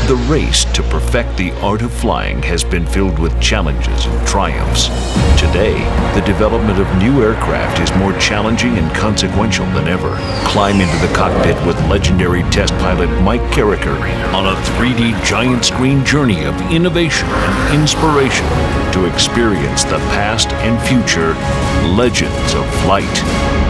The race to perfect the art of flying has been filled with challenges and triumphs. Today, the development of new aircraft is more challenging and consequential than ever. Climb into the cockpit with legendary test pilot Mike Carricker on a 3D giant screen journey of innovation and inspiration to experience the past and future legends of flight.